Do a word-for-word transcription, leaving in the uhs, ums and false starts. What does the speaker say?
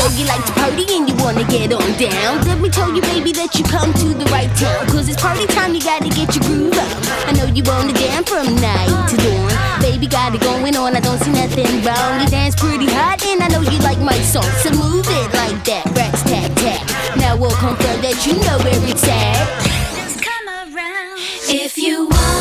know you like to party and you wanna get on down. Let me tell you, baby, that you come to the right town. Cause it's party time, you gotta get your groove on. I know you wanna dance from night to dawn. Baby, got it going on, I don't see nothing wrong. You dance pretty hot and I know you like my song. So move it like that, rats tat tat. Now we'll confirm that you know where it's at. Just come around if you want.